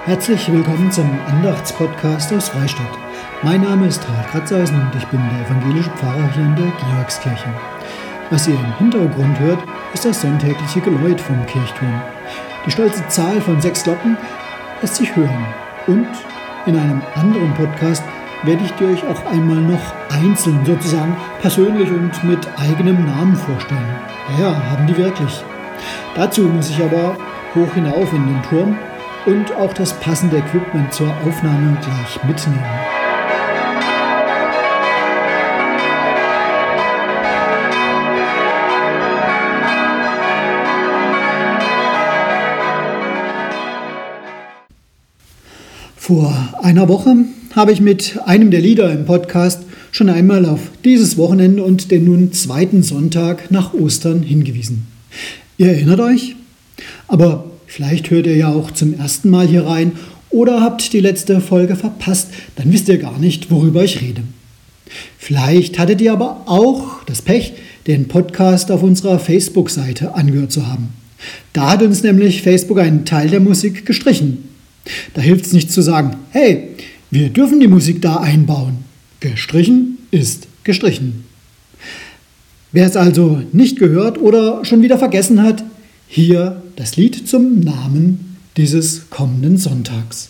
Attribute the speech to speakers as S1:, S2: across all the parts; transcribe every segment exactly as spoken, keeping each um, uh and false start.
S1: Herzlich willkommen zum Andachtspodcast aus Freistadt. Mein Name ist Harald Kratzeisen und ich bin der evangelische Pfarrer hier in der Georgskirche. Was ihr im Hintergrund hört, ist das sonntägliche Geläut vom Kirchturm. Die stolze Zahl von sechs Glocken lässt sich hören. Und in einem anderen Podcast werde ich dir euch auch einmal noch einzeln, sozusagen persönlich und mit eigenem Namen vorstellen. Ja, haben die wirklich. Dazu muss ich aber hoch hinauf in den Turm und auch das passende Equipment zur Aufnahme gleich mitnehmen. Vor einer Woche habe ich mit einem der Lieder im Podcast schon einmal auf dieses Wochenende und den nun zweiten Sonntag nach Ostern hingewiesen. Ihr erinnert euch? Aber vielleicht hört ihr ja auch zum ersten Mal hier rein oder habt die letzte Folge verpasst, dann wisst ihr gar nicht, worüber ich rede. Vielleicht hattet ihr aber auch das Pech, den Podcast auf unserer Facebook-Seite angehört zu haben. Da hat uns nämlich Facebook einen Teil der Musik gestrichen. Da hilft es nicht zu sagen, hey, wir dürfen die Musik da einbauen. Gestrichen ist gestrichen. Wer es also nicht gehört oder schon wieder vergessen hat, hier das Lied zum Namen dieses kommenden Sonntags.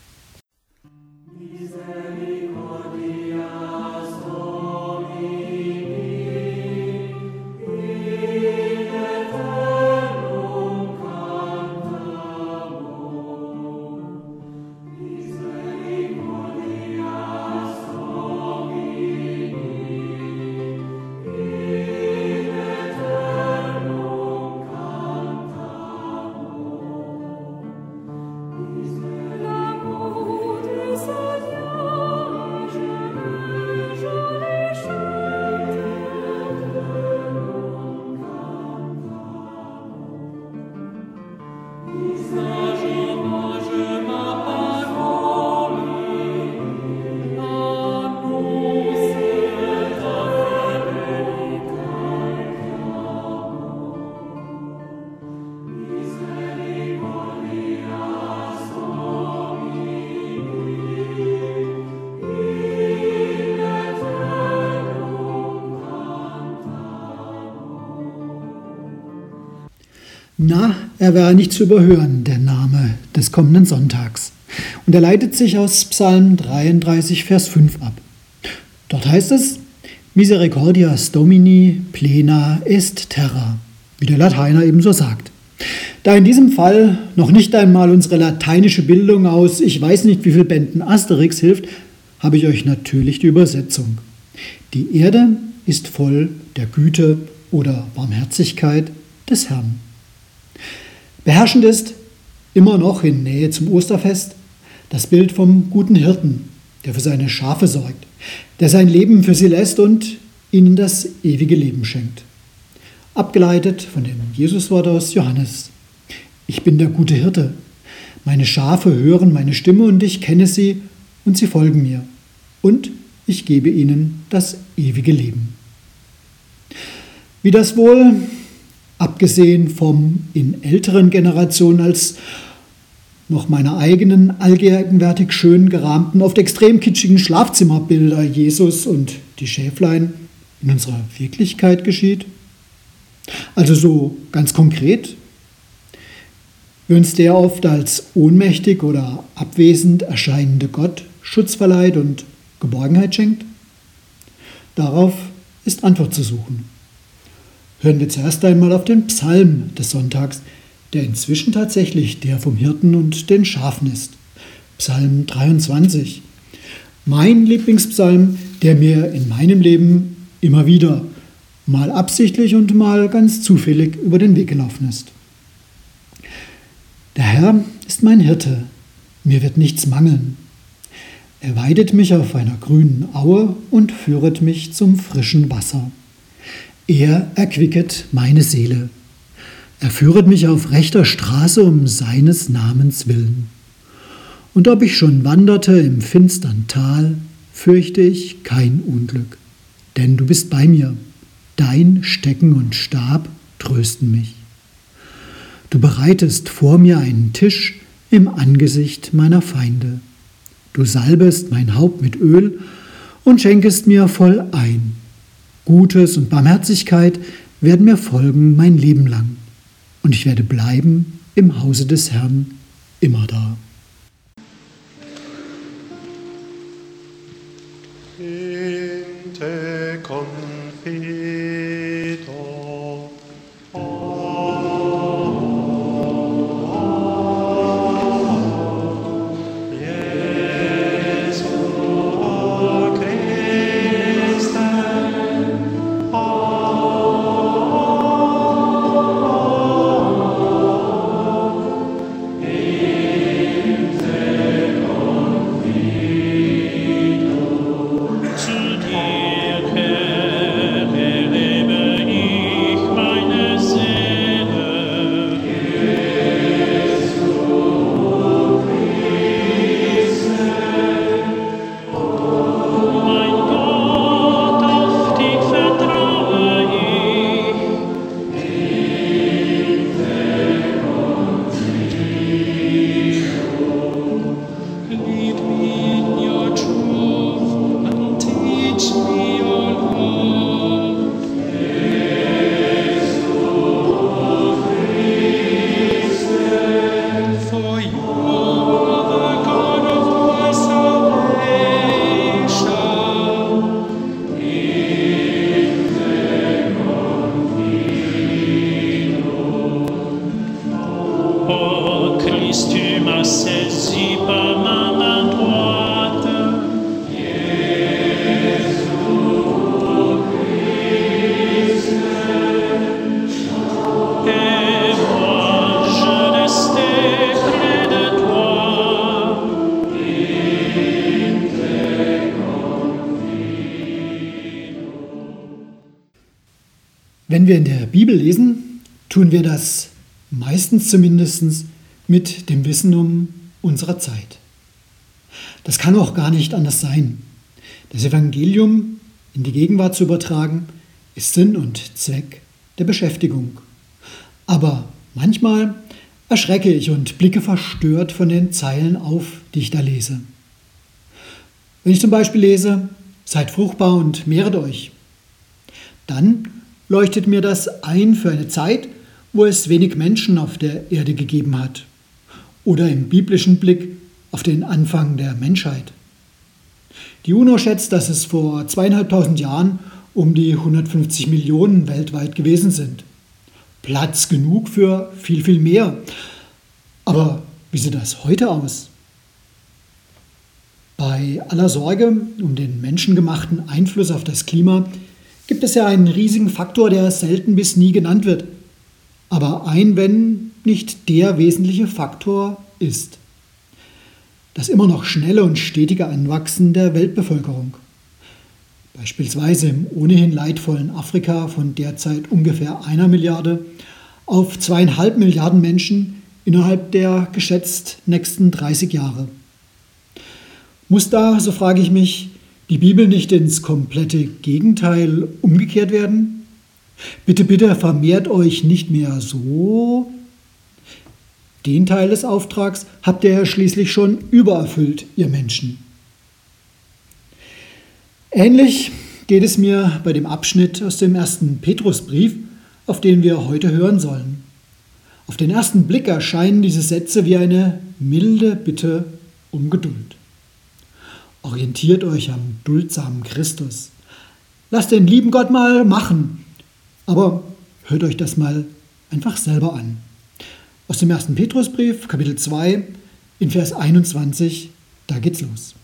S1: Na, er war nicht zu überhören, der Name des kommenden Sonntags. Und er leitet sich aus Psalm dreiunddreißig, Vers fünf ab. Dort heißt es, Misericordias Domini plena est terra, wie der Lateiner ebenso sagt. Da in diesem Fall noch nicht einmal unsere lateinische Bildung aus ich weiß nicht wie viel Bänden Asterix hilft, habe ich euch natürlich die Übersetzung. Die Erde ist voll der Güte oder Barmherzigkeit des Herrn. Beherrschend ist, immer noch in Nähe zum Osterfest, das Bild vom guten Hirten, der für seine Schafe sorgt, der sein Leben für sie lässt und ihnen das ewige Leben schenkt. Abgeleitet von dem Jesuswort aus Johannes. Ich bin der gute Hirte. Meine Schafe hören meine Stimme und ich kenne sie und sie folgen mir. Und ich gebe ihnen das ewige Leben. Wie das wohl abgesehen vom in älteren Generationen als noch meiner eigenen allgegenwärtig schön gerahmten, oft extrem kitschigen Schlafzimmerbilder Jesus und die Schäflein in unserer Wirklichkeit geschieht? Also so ganz konkret, wie uns der oft als ohnmächtig oder abwesend erscheinende Gott Schutz verleiht und Geborgenheit schenkt? Darauf ist Antwort zu suchen. Hören wir zuerst einmal auf den Psalm des Sonntags, der inzwischen tatsächlich der vom Hirten und den Schafen ist. Psalm dreiundzwanzig. Mein Lieblingspsalm, der mir in meinem Leben immer wieder, mal absichtlich und mal ganz zufällig über den Weg gelaufen ist. Der Herr ist mein Hirte, mir wird nichts mangeln. Er weidet mich auf einer grünen Aue und führet mich zum frischen Wasser. Er erquicket meine Seele. Er führet mich auf rechter Straße um seines Namens willen. Und ob ich schon wanderte im finstern Tal, fürchte ich kein Unglück, denn du bist bei mir. Dein Stecken und Stab trösten mich. Du bereitest vor mir einen Tisch im Angesicht meiner Feinde. Du salbest mein Haupt mit Öl und schenkest mir voll ein. Gutes und Barmherzigkeit werden mir folgen mein Leben lang. Und ich werde bleiben im Hause des Herrn immer da.
S2: In confido.
S1: Wenn wir in der Bibel lesen, tun wir das meistens zumindest mit dem Wissen um unsere Zeit. Das kann auch gar nicht anders sein. Das Evangelium in die Gegenwart zu übertragen, ist Sinn und Zweck der Beschäftigung. Aber manchmal erschrecke ich und blicke verstört von den Zeilen auf, die ich da lese. Wenn ich zum Beispiel lese, seid fruchtbar und mehret euch, dann leuchtet mir das ein für eine Zeit, wo es wenig Menschen auf der Erde gegeben hat. Oder im biblischen Blick auf den Anfang der Menschheit. Die UNO schätzt, dass es vor zweieinhalbtausend Jahren um die hundertfünfzig Millionen weltweit gewesen sind. Platz genug für viel, viel mehr. Aber wie sieht das heute aus? Bei aller Sorge um den menschengemachten Einfluss auf das Klima gibt es ja einen riesigen Faktor, der selten bis nie genannt wird, aber ein, wenn nicht der wesentliche Faktor ist. Das immer noch schnelle und stetige Anwachsen der Weltbevölkerung. Beispielsweise im ohnehin leidvollen Afrika von derzeit ungefähr einer Milliarde auf zweieinhalb Milliarden Menschen innerhalb der geschätzt nächsten dreißig Jahre. Muss da, so frage ich mich, die Bibel nicht ins komplette Gegenteil umgekehrt werden? Bitte, bitte vermehrt euch nicht mehr so. Den Teil des Auftrags habt ihr ja schließlich schon übererfüllt, ihr Menschen. Ähnlich geht es mir bei dem Abschnitt aus dem ersten Petrusbrief, auf den wir heute hören sollen. Auf den ersten Blick erscheinen diese Sätze wie eine milde Bitte um Geduld. Orientiert euch am duldsamen Christus. Lasst den lieben Gott mal machen. Aber hört euch das mal einfach selber an. Aus dem ersten Petrusbrief, Kapitel zwei, in Vers einundzwanzig, da geht's los.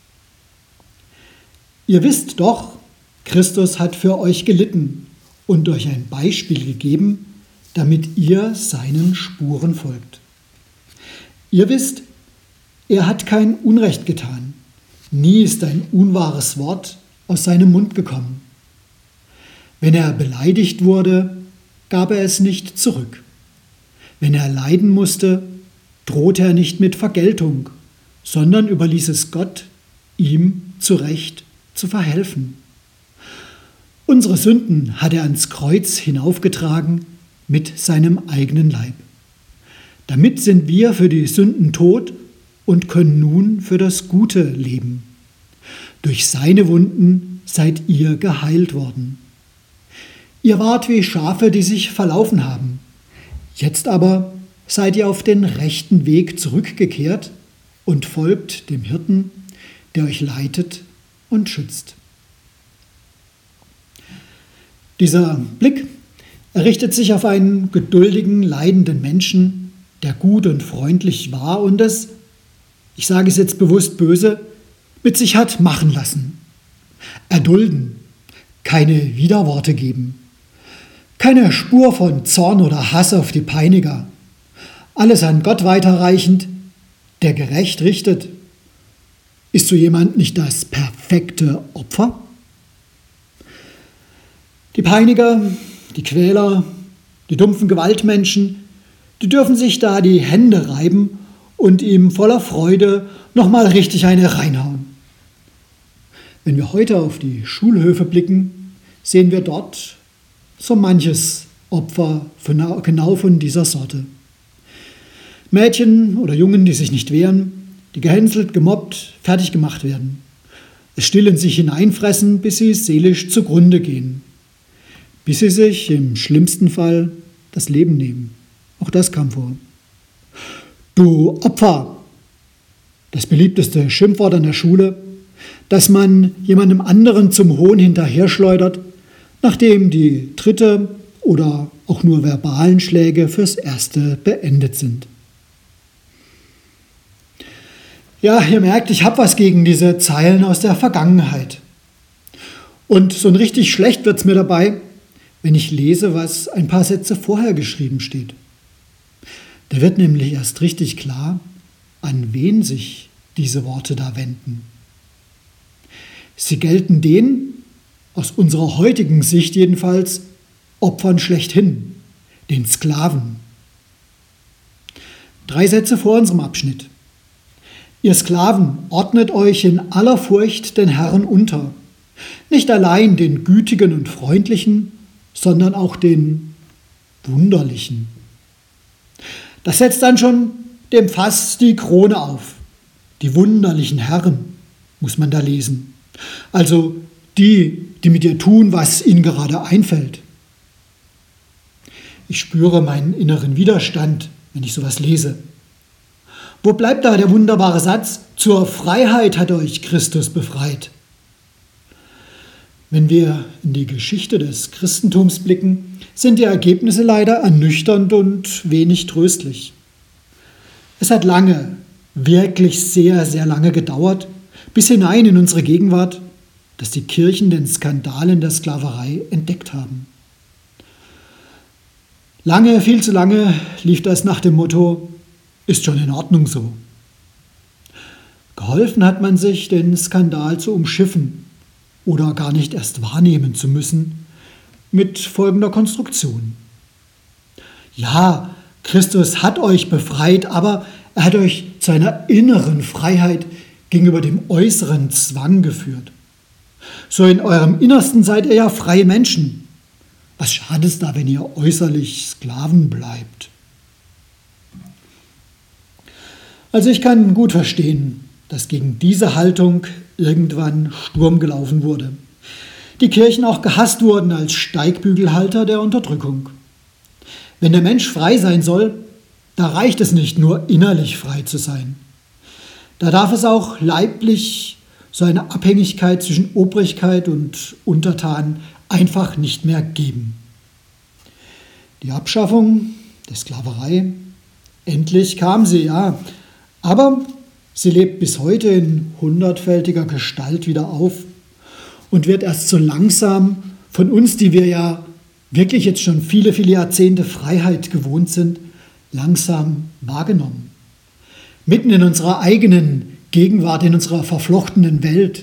S1: Ihr wisst doch, Christus hat für euch gelitten und euch ein Beispiel gegeben, damit ihr seinen Spuren folgt. Ihr wisst, er hat kein Unrecht getan. Nie ist ein unwahres Wort aus seinem Mund gekommen. Wenn er beleidigt wurde, gab er es nicht zurück. Wenn er leiden musste, drohte er nicht mit Vergeltung, sondern überließ es Gott, ihm zu Recht zu verhelfen. Unsere Sünden hat er ans Kreuz hinaufgetragen mit seinem eigenen Leib. Damit sind wir für die Sünden tot und können nun für das Gute leben. Durch seine Wunden seid ihr geheilt worden. Ihr wart wie Schafe, die sich verlaufen haben. Jetzt aber seid ihr auf den rechten Weg zurückgekehrt und folgt dem Hirten, der euch leitet und schützt. Dieser Blick richtet sich auf einen geduldigen, leidenden Menschen, der gut und freundlich war und es, ich sage es jetzt bewusst böse, mit sich hat machen lassen. Erdulden, keine Widerworte geben, keine Spur von Zorn oder Hass auf die Peiniger, alles an Gott weiterreichend, der gerecht richtet. Ist so jemand nicht das perfekte Opfer? Die Peiniger, die Quäler, die dumpfen Gewaltmenschen, die dürfen sich da die Hände reiben und ihm voller Freude nochmal richtig eine reinhauen. Wenn wir heute auf die Schulhöfe blicken, sehen wir dort so manches Opfer von, genau von dieser Sorte. Mädchen oder Jungen, die sich nicht wehren, die gehänselt, gemobbt, fertig gemacht werden, es still in sich hineinfressen, bis sie seelisch zugrunde gehen, bis sie sich im schlimmsten Fall das Leben nehmen. Auch das kam vor. Du Opfer, das beliebteste Schimpfwort an der Schule, dass man jemandem anderen zum Hohn hinterher schleudert, nachdem die dritte oder auch nur verbalen Schläge fürs Erste beendet sind. Ja, ihr merkt, ich habe was gegen diese Zeilen aus der Vergangenheit. Und so ein richtig schlecht wird es mir dabei, wenn ich lese, was ein paar Sätze vorher geschrieben steht. Da wird nämlich erst richtig klar, an wen sich diese Worte da wenden. Sie gelten den, aus unserer heutigen Sicht jedenfalls, Opfern schlechthin, den Sklaven. Drei Sätze vor unserem Abschnitt. Ihr Sklaven, ordnet euch in aller Furcht den Herrn unter, nicht allein den Gütigen und Freundlichen, sondern auch den Wunderlichen. Das setzt dann schon dem Fass die Krone auf. Die wunderlichen Herren, muss man da lesen. Also die, die mit dir tun, was ihnen gerade einfällt. Ich spüre meinen inneren Widerstand, wenn ich sowas lese. Wo bleibt da der wunderbare Satz, zur Freiheit hat euch Christus befreit? Wenn wir in die Geschichte des Christentums blicken, sind die Ergebnisse leider ernüchternd und wenig tröstlich. Es hat lange, wirklich sehr, sehr lange gedauert, bis hinein in unsere Gegenwart, dass die Kirchen den Skandal in der Sklaverei entdeckt haben. Lange, viel zu lange lief das nach dem Motto, ist schon in Ordnung so. Geholfen hat man sich, den Skandal zu umschiffen oder gar nicht erst wahrnehmen zu müssen, mit folgender Konstruktion. Ja, Christus hat euch befreit, aber er hat euch zu einer inneren Freiheit gegenüber dem äußeren Zwang geführt. So in eurem Innersten seid ihr ja freie Menschen. Was schadet es da, wenn ihr äußerlich Sklaven bleibt? Also ich kann gut verstehen, dass gegen diese Haltung irgendwann Sturm gelaufen wurde. Die Kirchen auch gehasst wurden als Steigbügelhalter der Unterdrückung. Wenn der Mensch frei sein soll, da reicht es nicht nur innerlich frei zu sein. Da darf es auch leiblich so eine Abhängigkeit zwischen Obrigkeit und Untertan einfach nicht mehr geben. Die Abschaffung der Sklaverei, endlich kam sie, ja, aber sie lebt bis heute in hundertfältiger Gestalt wieder auf und wird erst so langsam von uns, die wir ja wirklich jetzt schon viele, viele Jahrzehnte Freiheit gewohnt sind, langsam wahrgenommen. Mitten in unserer eigenen Gegenwart, in unserer verflochtenen Welt.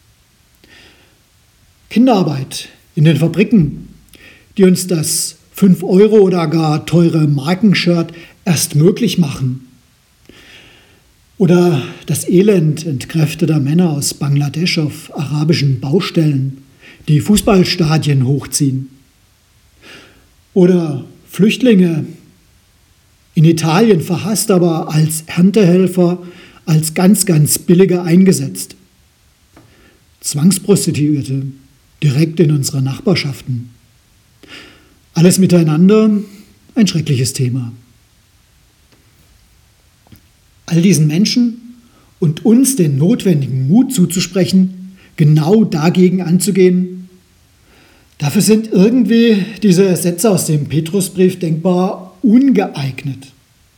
S1: Kinderarbeit in den Fabriken, die uns das fünf Euro oder gar teure Markenshirt erst möglich machen. Oder das Elend entkräfteter Männer aus Bangladesch auf arabischen Baustellen, die Fußballstadien hochziehen. Oder Flüchtlinge in Italien verhasst, aber als Erntehelfer, als ganz, ganz billige eingesetzt. Zwangsprostituierte, direkt in unserer Nachbarschaften. Alles miteinander ein schreckliches Thema. All diesen Menschen und uns den notwendigen Mut zuzusprechen, genau dagegen anzugehen, dafür sind irgendwie diese Sätze aus dem Petrusbrief denkbar ungeeignet.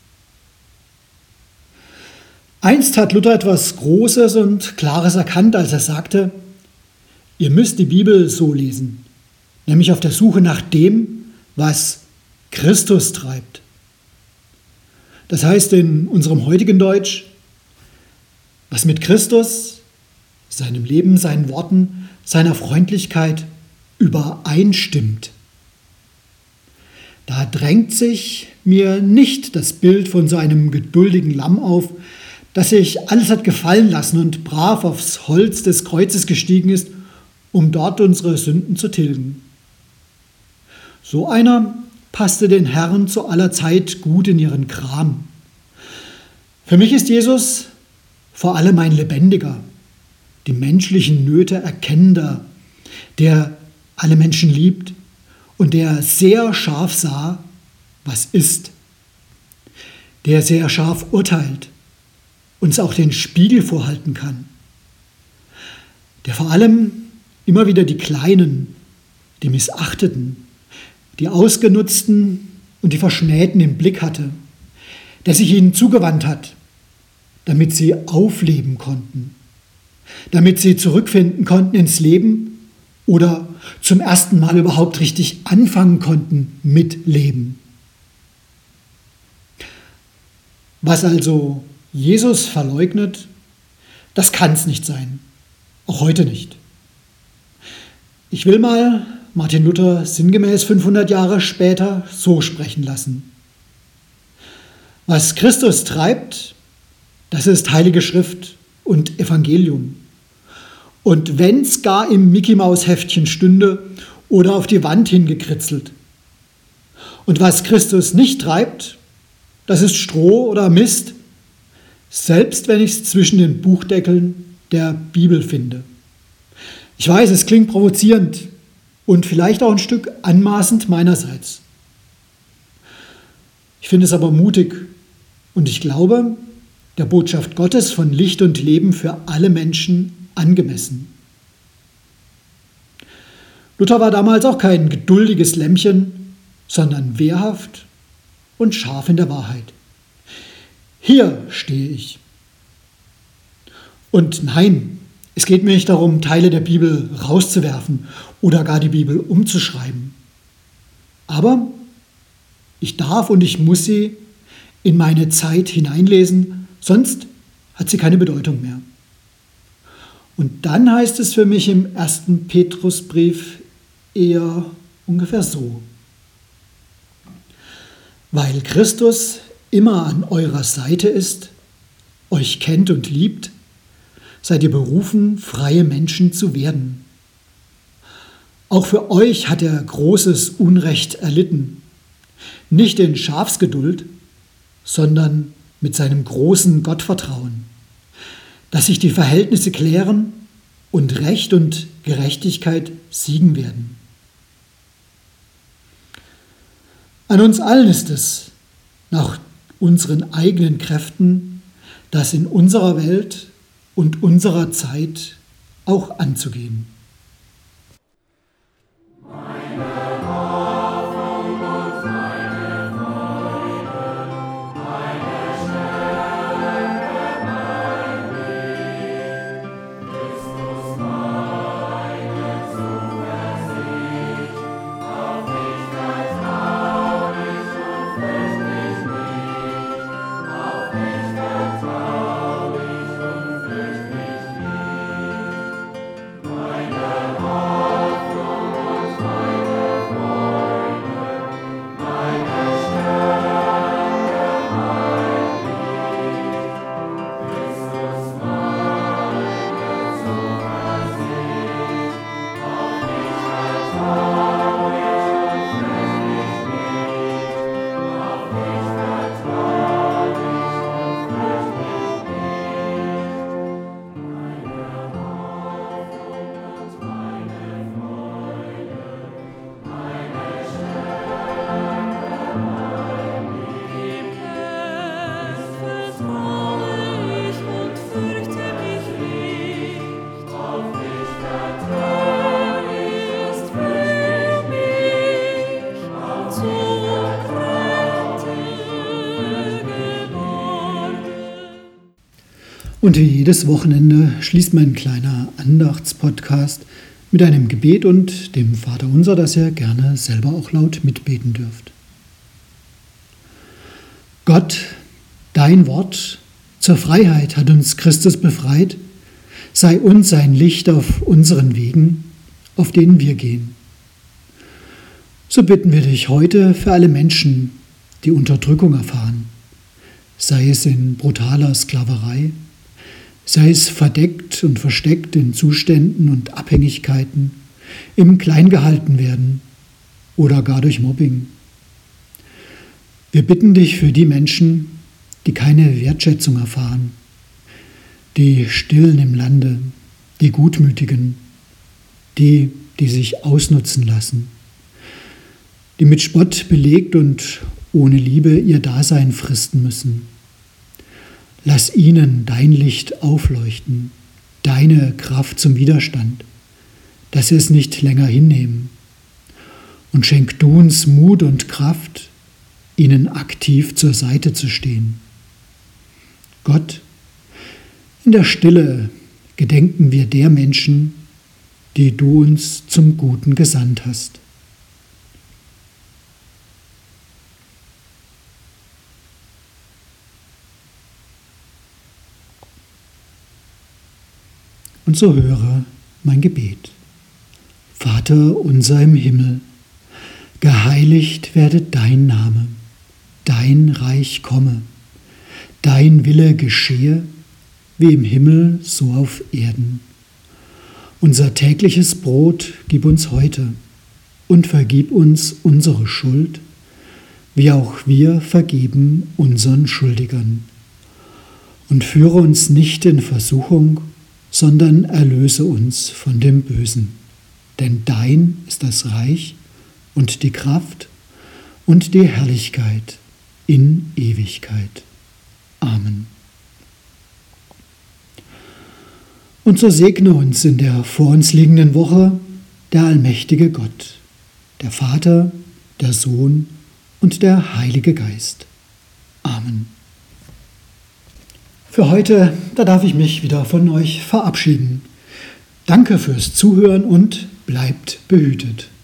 S1: Einst hat Luther etwas Großes und Klares erkannt, als er sagte, ihr müsst die Bibel so lesen, nämlich auf der Suche nach dem, was Christus treibt. Das heißt in unserem heutigen Deutsch, was mit Christus, seinem Leben, seinen Worten, seiner Freundlichkeit übereinstimmt. Da drängt sich mir nicht das Bild von so einem geduldigen Lamm auf, das sich alles hat gefallen lassen und brav aufs Holz des Kreuzes gestiegen ist, um dort unsere Sünden zu tilgen. So einer passte den Herren zu aller Zeit gut in ihren Kram. Für mich ist Jesus vor allem ein Lebendiger, die menschlichen Nöte erkennender, der alle Menschen liebt und der sehr scharf sah, was ist, der sehr scharf urteilt, uns auch den Spiegel vorhalten kann, der vor allem immer wieder die Kleinen, die Missachteten, die Ausgenutzten und die Verschmähten im Blick hatte, der sich ihnen zugewandt hat, damit sie aufleben konnten, damit sie zurückfinden konnten ins Leben oder zum ersten Mal überhaupt richtig anfangen konnten mit Leben. Was also Jesus verleugnet, das kann es nicht sein, auch heute nicht. Ich will mal Martin Luther sinngemäß fünfhundert Jahre später so sprechen lassen. Was Christus treibt, das ist Heilige Schrift und Evangelium. Und wenn es gar im Mickey-Maus-Heftchen stünde oder auf die Wand hingekritzelt. Und was Christus nicht treibt, das ist Stroh oder Mist, selbst wenn ich es zwischen den Buchdeckeln der Bibel finde. Ich weiß, es klingt provozierend und vielleicht auch ein Stück anmaßend meinerseits. Ich finde es aber mutig und ich glaube, der Botschaft Gottes von Licht und Leben für alle Menschen angemessen. Luther war damals auch kein geduldiges Lämmchen, sondern wehrhaft und scharf in der Wahrheit. Hier stehe ich. Und nein, es geht mir nicht darum, Teile der Bibel rauszuwerfen oder gar die Bibel umzuschreiben. Aber ich darf und ich muss sie in meine Zeit hineinlesen, sonst hat sie keine Bedeutung mehr. Und dann heißt es für mich im ersten Petrusbrief eher ungefähr so. Weil Christus immer an eurer Seite ist, euch kennt und liebt, seid ihr berufen, freie Menschen zu werden. Auch für euch hat er großes Unrecht erlitten, nicht in Schafsgeduld, sondern mit seinem großen Gottvertrauen, dass sich die Verhältnisse klären und Recht und Gerechtigkeit siegen werden. An uns allen ist es, nach unseren eigenen Kräften, das in unserer Welt und unserer Zeit auch anzugehen.
S2: Meine
S1: Und wie jedes Wochenende schließt mein kleiner Andachtspodcast mit einem Gebet und dem Vaterunser, das ihr gerne selber auch laut mitbeten dürft. Gott, dein Wort zur Freiheit hat uns Christus befreit, sei uns ein Licht auf unseren Wegen, auf denen wir gehen. So bitten wir dich heute für alle Menschen, die Unterdrückung erfahren, sei es in brutaler Sklaverei, sei es verdeckt und versteckt in Zuständen und Abhängigkeiten, im Kleingehaltenwerden oder gar durch Mobbing. Wir bitten dich für die Menschen, die keine Wertschätzung erfahren, die Stillen im Lande, die Gutmütigen, die, die sich ausnutzen lassen, die mit Spott belegt und ohne Liebe ihr Dasein fristen müssen. Lass ihnen dein Licht aufleuchten, deine Kraft zum Widerstand, dass sie es nicht länger hinnehmen. Und schenk du uns Mut und Kraft, ihnen aktiv zur Seite zu stehen. Gott, in der Stille gedenken wir der Menschen, die du uns zum Guten gesandt hast. Und so höre mein Gebet. Vater unser im Himmel, geheiligt werde dein Name, dein Reich komme, dein Wille geschehe, wie im Himmel, so auf Erden. Unser tägliches Brot gib uns heute und vergib uns unsere Schuld, wie auch wir vergeben unseren Schuldigern. Und führe uns nicht in Versuchung, sondern erlöse uns von dem Bösen. Denn dein ist das Reich und die Kraft und die Herrlichkeit in Ewigkeit. Amen. Und so segne uns in der vor uns liegenden Woche der allmächtige Gott, der Vater, der Sohn und der Heilige Geist. Amen. Für heute, da darf ich mich wieder von euch verabschieden. Danke fürs Zuhören und bleibt behütet.